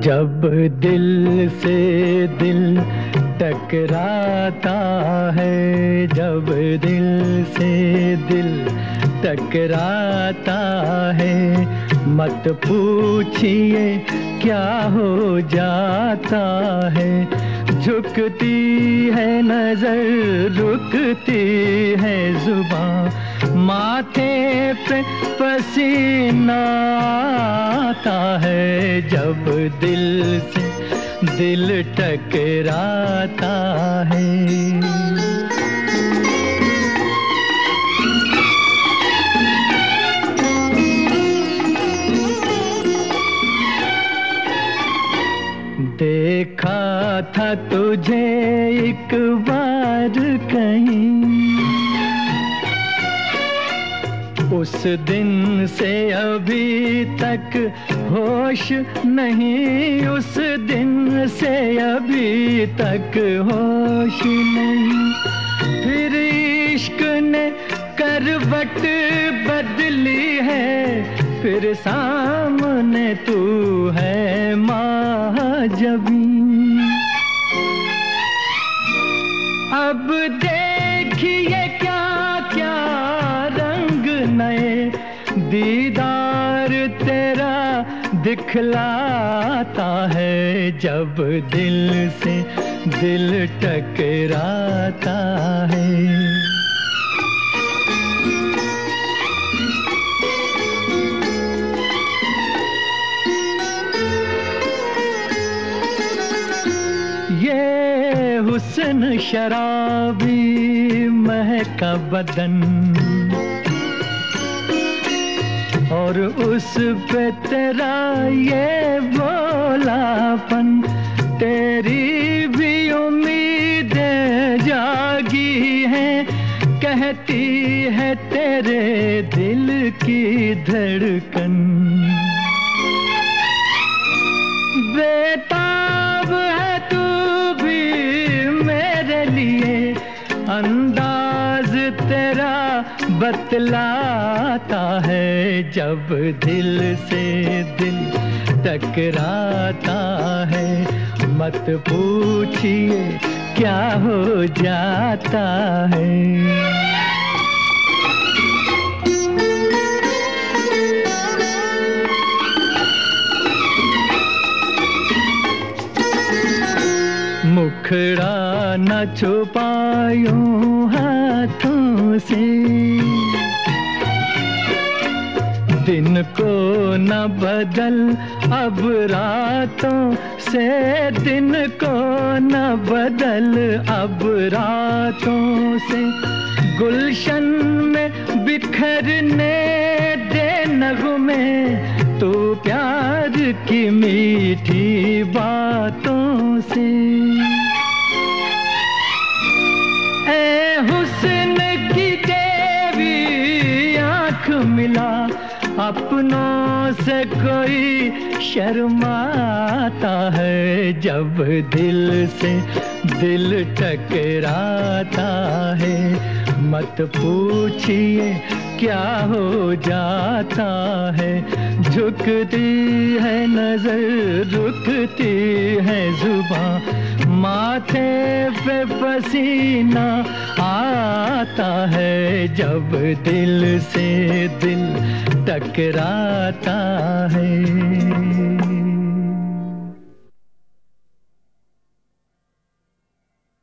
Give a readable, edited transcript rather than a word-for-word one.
जब दिल से दिल टकराता है, जब दिल से दिल टकराता है, मत पूछिए क्या हो जाता है। झुकती है नजर, रुकती है जुबां, माथे पे पसीना आता है, जब दिल से दिल टकराता है। देखा था तुझे एक बार कहीं, उस दिन से अभी तक होश नहीं, उस दिन से अभी तक होश नहीं। फिर इश्क ने करवट बदली है, फिर सामने तू है महाजबी। अब देखिए क्या क्या रंग नए दीदार तेरा दिखलाता है, जब दिल से दिल टकराता है। ये हुस्न शराबी महका बदन, और उस पे तेरा ये भोलापन, तेरी भी उम्मीदें जागी हैं, कहती है तेरे दिल की धड़कन। बेताब है तू भी मेरे लिए, अंदाज तेरा बतलाता है, जब दिल से दिल टकराता है, मत पूछिए क्या हो जाता है। मुखड़ा न छुपायूं हाथों से, दिन को न बदल अब रातों से, दिन को न बदल अब रातों से। गुलशन में बिखरने दे नगमे, तू प्यार की मीठी बातों से। ए हुस्न की देवी आँख मिला, अपनों से कोई शर्माता है, जब दिल से दिल टकराता है, मत पूछिए क्या हो जाता है। झुकती है नजर, रुकती है जुबां, माथे पे पसीना आता है, जब दिल से दिल टकराता है।